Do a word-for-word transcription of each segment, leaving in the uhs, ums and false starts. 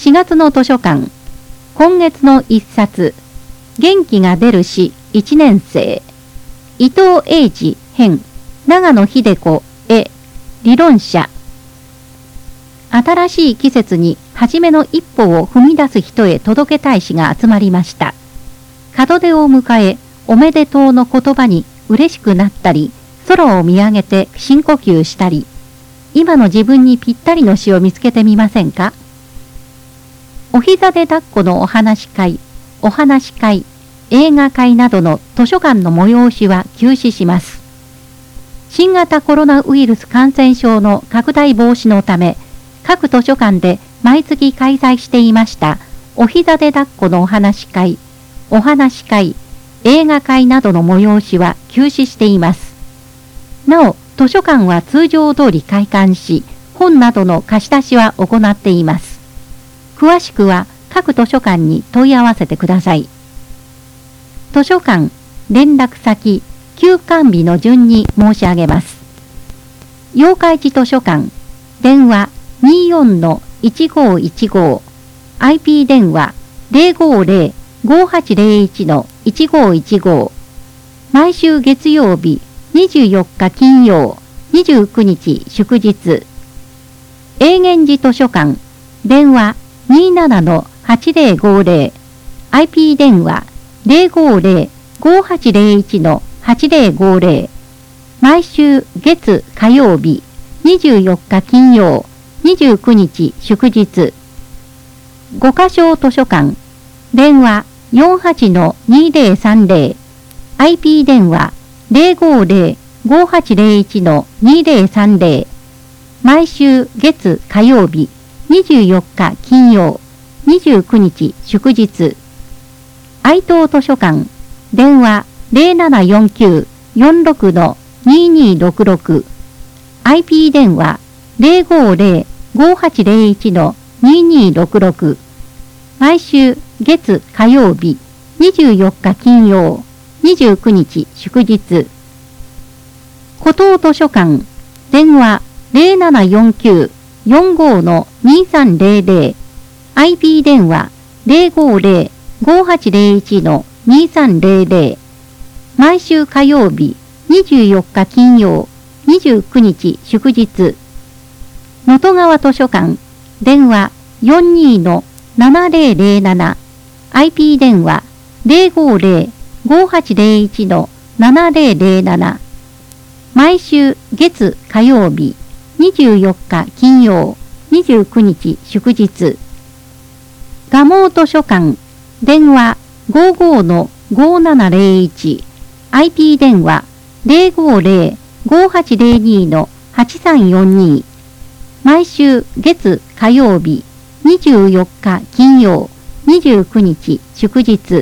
しがつの図書館、今月の一冊、元気が出る詩いちねん生、伊藤英治編、長野秀子絵、理論者。新しい季節に初めの一歩を踏み出す人へ届けたい詩が集まりました。門出を迎え、おめでとうの言葉に嬉しくなったり、空を見上げて深呼吸したり、今の自分にぴったりの詩を見つけてみませんか？お膝で抱っこのお話し会、お話し会、映画会などの図書館の催しは休止します。新型コロナウイルス感染症の拡大防止のため、各図書館で毎月開催していましたお膝で抱っこのお話し会、お話し会、映画会などの催しは休止しています。なお、図書館は通常通り開館し、本などの貸し出しは行っています。詳しくは各図書館に問い合わせてください。図書館、連絡先、休館日の順に申し上げます。八日市図書館、電話 にーよんのいちごいちご、アイピー 電話 ゼロごゼロ ごはちゼロいちのいちごいちご、毎週月曜日、にじゅうよっか金曜、にじゅうくにち祝日。永源寺図書館、電話 にーななのはちゼロごゼロ、アイピー 電話 ゼロごゼロ ごはちゼロいちのはちゼロごゼロ、毎週月火曜日、にじゅうよっか金曜、にじゅうくにち祝日。五箇所図書館、電話 よんはちのにゼロさんゼロ、アイピー 電話 ゼロごゼロ ごはちゼロいちのにゼロさんゼロ、毎週月火曜日、にじゅうよっか金曜、にじゅうくにち祝日。愛東図書館、電話 ゼロななよんきゅう よんろくのににろくろく、アイピー 電話 ゼロごゼロ ごはちゼロいちのににろくろく、毎週月火曜日、にじゅうよっか金曜、にじゅうくにち祝日。古東図書館、電話 ゼロななよんきゅう よんごのにさんゼロゼロ、アイピー 電話 ゼロごゼロ ごはちゼロいちのにさんゼロゼロ、毎週火曜日、にじゅうよっか金曜、にじゅうくにち祝日。能登川図書館、電話 よんにのななゼロゼロなな、アイピー 電話 ゼロごゼロ ごはちゼロいちのななゼロゼロなな、毎週月火曜日、にじゅうよっか金曜、にじゅうくにち祝日。蒲生図書館、電話 ごごのごななゼロいち、アイピー 電話 ゼロごゼロ ごはちゼロにのはちさんよんに、毎週月火曜日、にじゅうよっか金曜、にじゅうくにち祝日。地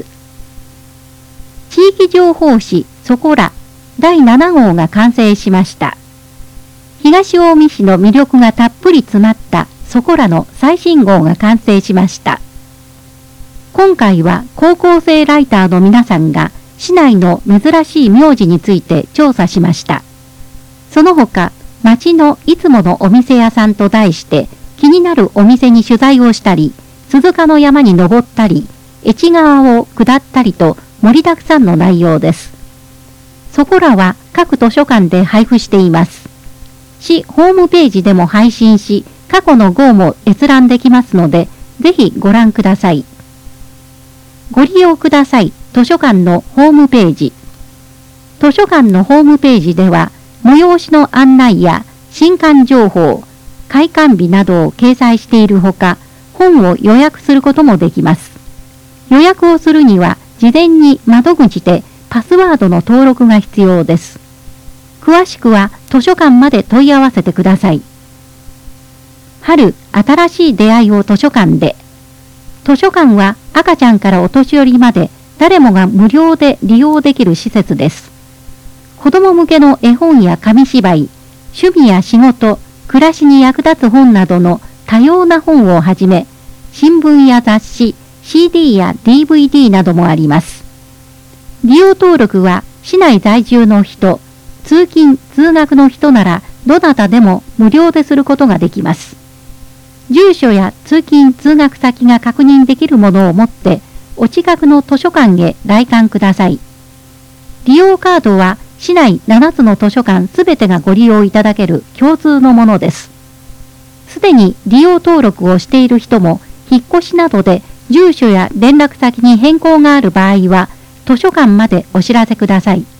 域情報誌そこらだいななごうが完成しました。東近江市の魅力がたっぷり詰まったそこらの最新号が完成しました。今回は高校生ライターの皆さんが市内の珍しい名字について調査しました。その他、町のいつものお店屋さんと題して気になるお店に取材をしたり、鈴鹿の山に登ったり、越川を下ったりと盛りだくさんの内容です。そこらは各図書館で配布しています。市ホームページでも配信し、過去の号も閲覧できますので、ぜひご覧ください。ご利用ください図書館のホームページ。図書館のホームページでは、催しの案内や新刊情報、開館日などを掲載しているほか、本を予約することもできます。予約をするには、事前に窓口でパスワードの登録が必要です。詳しくは図書館まで問い合わせてください。春、新しい出会いを図書館で。図書館は赤ちゃんからお年寄りまで誰もが無料で利用できる施設です。子供向けの絵本や紙芝居、趣味や仕事、暮らしに役立つ本などの多様な本をはじめ、新聞や雑誌、シーディー や ディーブイディー などもあります。利用登録は市内在住の人、通勤・通学の人ならどなたでも無料ですることができます。 住所や通勤通学先が確認できるものを持ってお近くの図書館へ来館ください。利用カードは市内ななつの図書館すべてがご利用いただける共通のものです。すでに利用登録をしている人も引っ越しなどで住所や連絡先に変更がある場合は図書館までお知らせください。